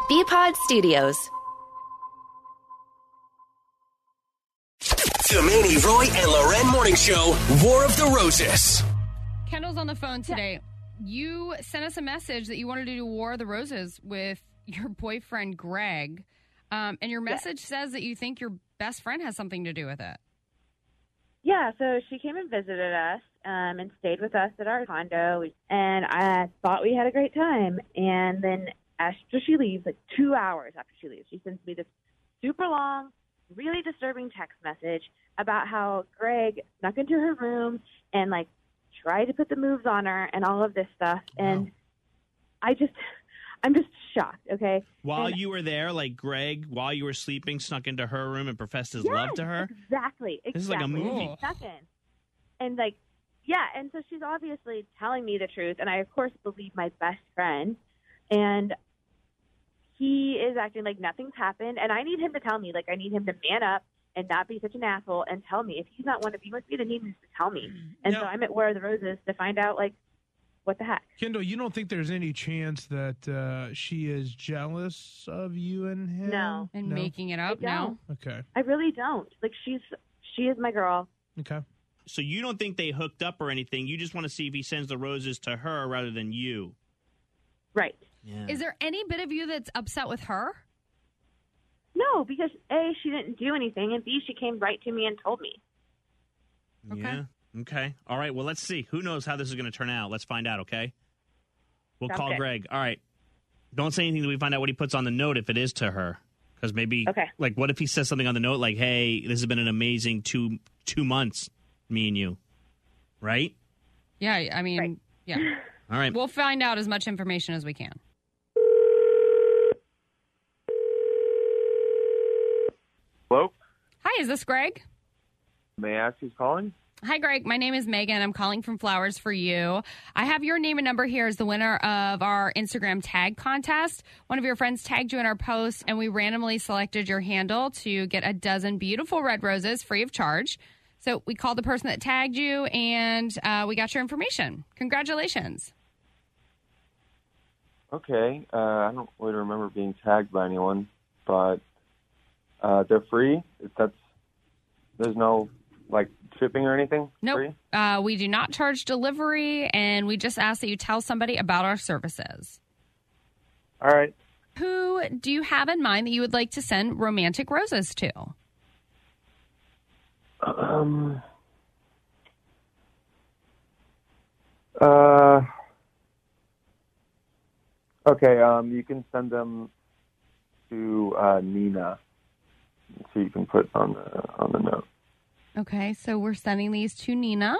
BPod Studios. The Manny, Roy, and Loren Morning Show, War of the Roses. Kendall's on the phone today. You sent us a message that you wanted to do War of the Roses with your boyfriend, Greg. And your message says that you think your best friend has something to do with it. Yeah, so she came and visited us and stayed with us at our condo, and I thought we had a great time. And then after she leaves, like 2 hours after she leaves, she sends me this super long, really disturbing text message about how Greg snuck into her room and, like, tried to put the moves on her and all of this stuff. And I'm just shocked, okay? While you were there, like Greg, while you were sleeping, snuck into her room and professed his love to her? Exactly. This is like a movie. He snuck in. And, like, yeah, and so she's obviously telling me the truth, and I, of course, believe my best friend. And he is acting like nothing's happened, and I need him to tell me. Like, I need him to man up and not be such an asshole and tell me. If he's not want to be with me, then he needs to tell me. And so I'm at War of the Roses to find out, like, what the heck? Kendall, you don't think there's any chance that she is jealous of you and him? No. And making it up? No. Okay. I really don't. Like, she is my girl. Okay. So you don't think they hooked up or anything. You just want to see if he sends the roses to her rather than you. Right. Yeah. Is there any bit of you that's upset with her? No, because A, she didn't do anything, and B, she came right to me and told me. Okay. Yeah. Okay. All right. Well, let's see. Who knows how this is going to turn out? Let's find out, okay? We'll Sounds call good. Greg. All right. Don't say anything until we find out what he puts on the note if it is to her. Because maybe, like, what if he says something on the note like, hey, this has been an amazing two months, me and you. Right? Yeah, I mean, yeah. All right. We'll find out as much information as we can. Hello? Hi, is this Greg? May I ask who's calling? Hi, Greg. My name is Megan. I'm calling from Flowers for You. I have your name and number here as the winner of our Instagram tag contest. One of your friends tagged you in our post, and we randomly selected your handle to get a dozen beautiful red roses free of charge. So we called the person that tagged you, and we got your information. Congratulations. Okay. I don't really remember being tagged by anyone, but they're free? There's no, like, shipping or anything? Nope. Free? We do not charge delivery, and we just ask that you tell somebody about our services. All right. Who do you have in mind that you would like to send romantic roses to? Okay, you can send them to Nina, so you can put on the note. Okay, so we're sending these to Nina.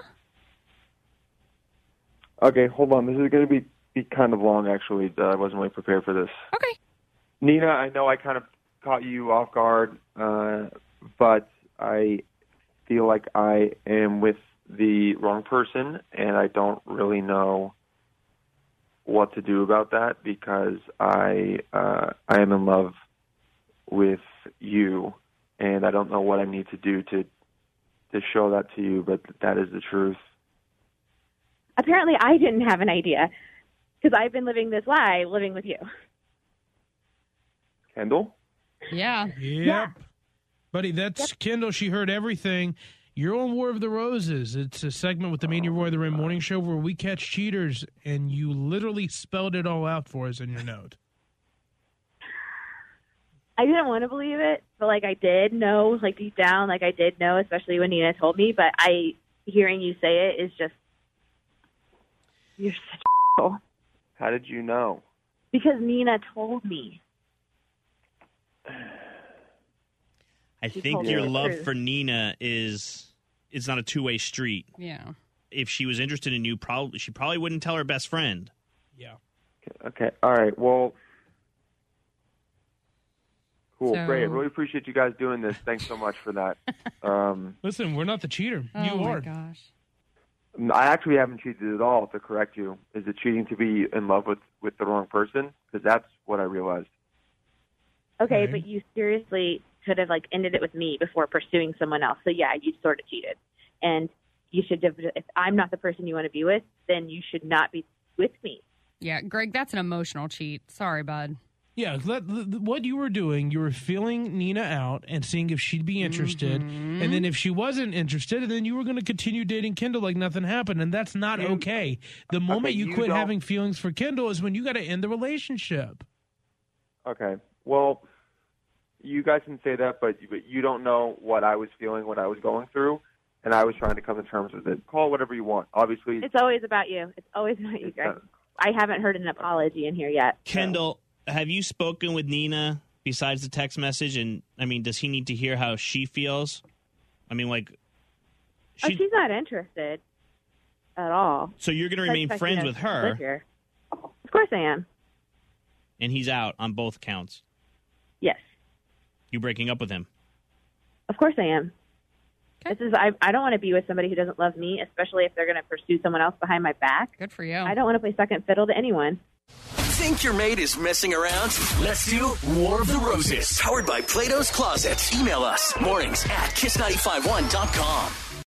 Okay, hold on. This is going to be kind of long, actually. I wasn't really prepared for this. Okay. Nina, I know I kind of caught you off guard, but I feel like I am with the wrong person, and I don't really know what to do about that because I am in love with you, and I don't know what I need to do to show that to you, but that is the truth. Apparently, I didn't have an idea because I've been living this lie, living with you. Kendall? Yeah. Yep. Buddy, that's Kendall. She heard everything. You're on War of the Roses. It's a segment with the Manny Roy the Rim Morning Show where we catch cheaters, and you literally spelled it all out for us in your note. I didn't want to believe it, but, like, I did know, like, deep down, like, I did know, especially when Nina told me, but hearing you say it is just, you're such a asshole. How did you know? Because Nina told me. I She think told me your the love truth. for Nina it's not a two-way street. Yeah. If she was interested in you, she probably wouldn't tell her best friend. Yeah. Okay. All right. Well, cool. So- Great. I really appreciate you guys doing this. Thanks so much for that. Listen, we're not the cheater. You Oh, my are. gosh. I actually haven't cheated at all, to correct you. Is it cheating to be in love with the wrong person? Because that's what I realized. Okay, Okay. but you seriously could have, like, ended it with me before pursuing someone else. So, yeah, you sort of cheated. And you should have, if I'm not the person you want to be with, then you should not be with me. Yeah, Greg, that's an emotional cheat. Sorry, bud. Yeah, what you were doing, you were feeling Nina out and seeing if she'd be interested. Mm-hmm. And then if she wasn't interested, then you were going to continue dating Kendall like nothing happened. And that's not okay. The moment you quit having feelings for Kendall is when you got to end the relationship. Okay. Well, you guys can say that, but you don't know what I was feeling, what I was going through. And I was trying to come to terms with it. Call it whatever you want. Obviously. It's always about you. It's always about you guys. I haven't heard an apology in here yet. Kendall, have you spoken with Nina besides the text message? And, I mean, does he need to hear how she feels? I mean, like... she's not interested at all. So you're going to remain friends with her? Of course I am. And he's out on both counts? Yes. You breaking up with him? Of course I am. Okay. I don't want to be with somebody who doesn't love me, especially if they're going to pursue someone else behind my back. Good for you. I don't want to play second fiddle to anyone. Think your mate is messing around? Let's do War of the Roses. Powered by Plato's Closet. Email us mornings@kiss951.com.